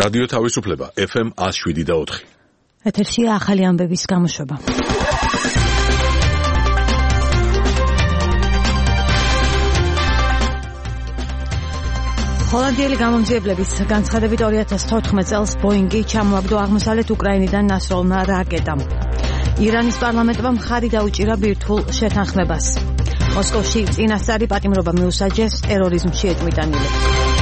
რადიო თავისუფლება FM 107.4. ეთერშია ახალი ამბების გამოშვება. ჰოლანდიელი გამომძიებლების განცხადებით 2014 წელს ბოინგი ჩამოაგდო აღმოსავლეთ უკრაინიდან ნასროლმა რაკეტამ. ირანის პარლამენტმა მხარი დაუჭირა ბირთვულ შეთანხმებას. მოსკოვში წინასწარი პატიმრობა მიუსაჯეს ტერორიზმში ეჭვმიტანილებს.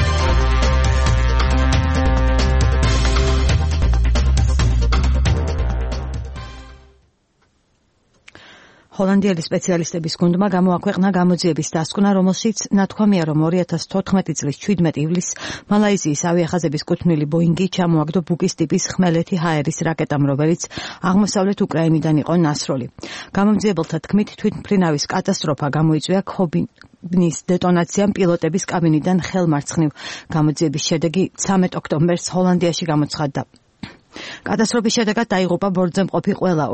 ჰოლანდიელი სპეციალისტების გუნდმა გამოაქვეყნა გამოძიების დასკვნა, რომელშიც ნათქვამია, რომ 2014 წლის 17 ივლისს მალაიზიის ავიახაზების კუთვნილი ბოინგი ჩამოაგდო ბუკის ტიპის ხმელეთი ჰაერის რაკეტამ, რომელიც აღმოსავლეთ უკრაინიდან იყო ნასროლი. გამომძიებელთა თქმით, თვითმფრინავის კატასტროფა გამოიწვია ქობინის დეტონაციამ პილოტების კაბინიდან ხელმარცხნივ. გამოძიების შედეგი 13 ოქტომბერს ჰოლანდიაში გამოცხადდა. კატასტროფის შედეგად დაიღუპა ბორტზე მყოფი ყველა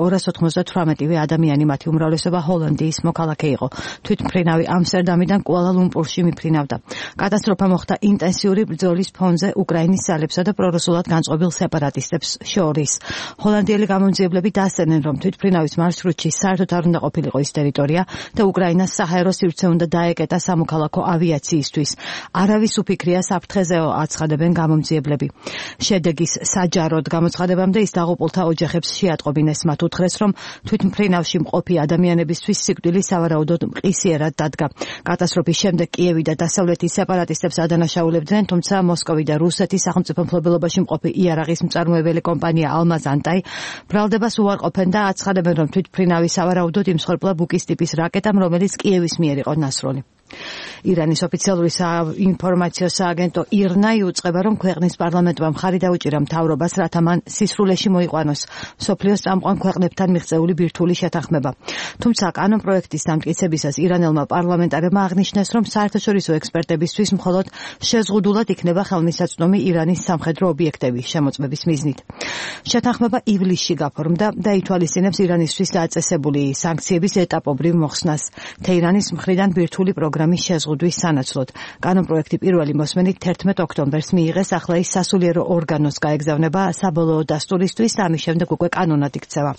298 ადამიანი, მათი უმრავლესობა ჰოლანდიის მოქალაქე იყო. თვითმფრინავი ამსტერდამიდან კუალა-ლუმპურში მიფრინავდა. კატასტროფა მოხდა ინტენსიური ბრძოლის ფონზე უკრაინის ძალებსა და პრორუსულად განწყობილ სეპარატისტებს შორის. ჰოლანდიელი გამომძიებლები დასცენენ, რომ თვითმფრინავის მარშრუტში საერთოდ არ უნდა ყოფილიყო ის ტერიტორია და უკრაინას საჰაერო სივრცე უნდა დაეკეტა სამოქალაქო ავიაციისთვის. არავის უფიქრია საფრთხეზეო, აცხადებენ გამომძიებლები. შედეგის საჯაროდ მოცხადებამდე ის დაღუპულთა ოჯახებს შეატყობინეს. მათ უთხრეს, რომ თვითმფრინავში მყოფი ადამიანებისთვის სიკვდილი სავარაუდოდ მყისიერად დადგა. კატასტროფის შემდეგ კიევი და დასავლეთის სეპარატისტებს ადანაშაულებდნენ, თუმცა მოსკოვი და რუსეთის სახელმწიფო მფლობელობაში მყოფი იარაღის მწარმოებელი კომპანია ალმაზანტაი ბრალდებას უარყოფენ და აცხადებენ, რომ თვითმფრინავი სავარაუდოდ იმსხვერპლა ბუკის ტიპის რაკეტამ, რომელიც კიევის მიერ იყო ნასროლი. ირანის ოფიციალური საინფორმაციო სააგენტო ირნაი უწყება, რომ ქვეყნის პარლამენტმა მხარი დაუჭირა მთავრობას, რათა მან სისრულეში მოიყვანოს მსოფლიოს წამყვან ქვეყნებთან მიღწეული ბირთვული შეთანხმება. თუმცა კანონპროექტის დამტკიცებისას ირანელმა პარლამენტარებმა აღნიშნეს, რომ საერთაშორისო ექსპერტებისთვის მხოლოდ შეზღუდულად იქნება ხელმისაწვდომი ირანის სამხედრო ობიექტების შემოწმების მიზნით. შეთანხმება ივლისში გაფორმდა და ითვალისწინებს ირანისთვის დაწესებული სანქციების ეტაპობრივ მოხსნას თეირანის მხრიდან ბირთვული პროგრამის შეზღუდვის სანაცვლოდ. კანონპროექტი პირველი მოსმენით 11 ოქტომბერს მიიღეს, ახლა ის სასულიერო ორგანოს გაეგზავნება საბოლოო დასტურისთვის და ამის შემდეგ უკვე კანონად იქცევა.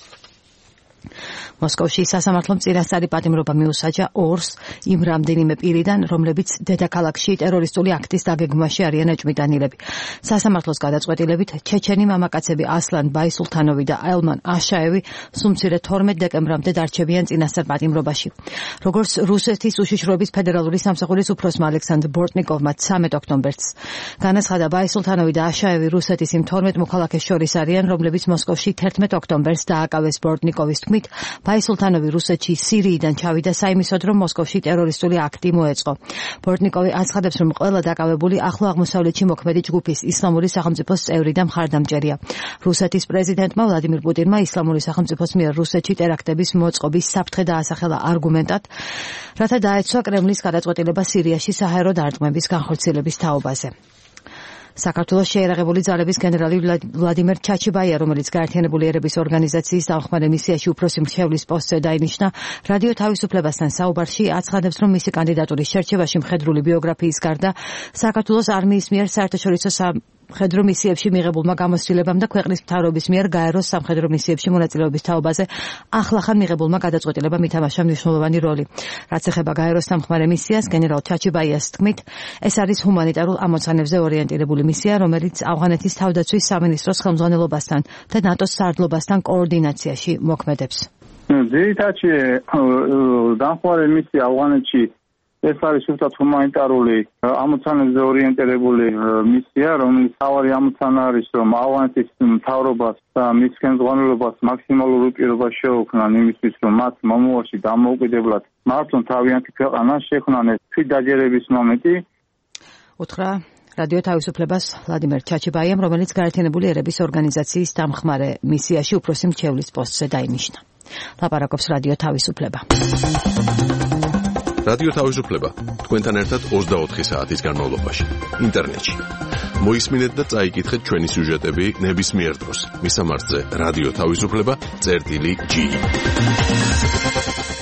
მოსკოვში სასამართლომ წინასწარი პატიმრობა მიუსაჯა ორს იმ რამდენიმე პირიდან, რომლებიც დედაქალაქში ტერორისტული აქტის დაგეგმვაში არიან ეჭვმიტანილები. სასამართლოს გადაწყვეტილებით ჩეჩენი მამაკაცები ასლან ბაისულთანოვი და ელმან აშაევი სულ მცირე 12 დეკემბრამდე დარჩებიან წინასწარ პატიმრობაში. როგორც რუსეთის უშიშროების ფედერალური სამსახურის უფროსმა ალექსანდრ ბორტნიკოვმა 13 ოქტომბერს განაცხადა, ბაისულთანოვი და აშაევი რუსეთის იმ 12 მოქალაქეს შორის არიან, რომლებიც მოსკოვში 11 ოქტომბერს დააკავეს. ბორტნიკოვის თქმით, ბაისულთანოვი რუსეთში სირიიდან ჩავიდა საიმისოდ, რომ მოსკოვში ტერორისტული აქტი მოეწყო. ბორტნიკოვი აცხადებს, რომ ყველა დაკავებული ახლო აღმოსავლეთში მოქმედი ჯგუფის ისლამური სახელმწიფოს წევრი და მხარდამჭერია. რუსეთის პრეზიდენტმა ვლადიმირ პუტინმა ისლამური სახელმწიფოს მიერ რუსეთში ტერაქტების მოწყობის საფრთხე დაასახელა არგუმენტად, რათა დაეცვა კრემლის გადაწყვეტილება სირიაში საჰაერო დარტყმების განხორციელების თაობაზე. საქართველოს შეიარაღებული ძალების გენერალი ვლადიმერ ჩაჩიბაია, რომელიც გაერთიანებული ერების ორგანიზაციის დამხმარე მისიაში უფროსი მრჩევლის პოსტზე დაინიშნა, რადიო თავისუფლებასთან საუბარში აცხადებს, რომ მისი კანდიდატურის შერჩევაში მხედრული ბიოგრაფიის გარდა საქართველოს არმიის მიერ საერთაშორისო სამხედრო მისიებში მიღებულმა გამოცდილებამ და ქვეყნის მთავრობის მიერ გაეროს სამხედრო მისიებში მონაწილეობის თაობაზე ახლახან მიღებულმა გადაწყვეტილებამ ითამაშა მნიშვნელოვანი როლი. რაც ეხება გაეროს სამხმარე მისიას, გენერალ ჩაჩიბაიას თქმით, ეს არის ჰუმანიტარულ ამოცანებზე ორიენტირებული მისია, რომელიც ავღანეთის თავდაცვის სამინისტროს ხელმძღვანელობასთან და ნატოს სარდლობასთან კოორდინაციაში მოქმედებს. ძირითადში დამხმარე მისია ავღანეთში ეს არის უბრალოდ ჰუმანიტარული ამოცანებზე ორიენტირებული მისია, რომელიც თავარი ამოცანა არის, რომ ავღანეთის მთავრობას და მის ხელმძღვანელობას მაქსიმალური პირობა შეუქმნან იმისთვის, რომ მათ მომავალში დამოუკიდებლად მართონ თავიანთი ქვეყანა შექმნან. ეს დაჯერების მომენტი უთხრა რადიო თავისუფლებას ვლადიმერ ჩაჩიბაიამ, რომელიც გაერთიანებული ერების ორგანიზაციის დამხმარე მისიაში უფროსი მრჩევლის პოსტზე დაინიშნა. ლაპარაკობს რადიო თავისუფლება. რადიო თავისუფლება თქვენთან ერთად 24 საათის განმავლობაში ინტერნეტში. მოისმინეთ და წაიკითხეთ ჩვენი სიუჟეტები ნებისმიერ დროს. მისამართზე რადიო თავისუფლება წერტილი G.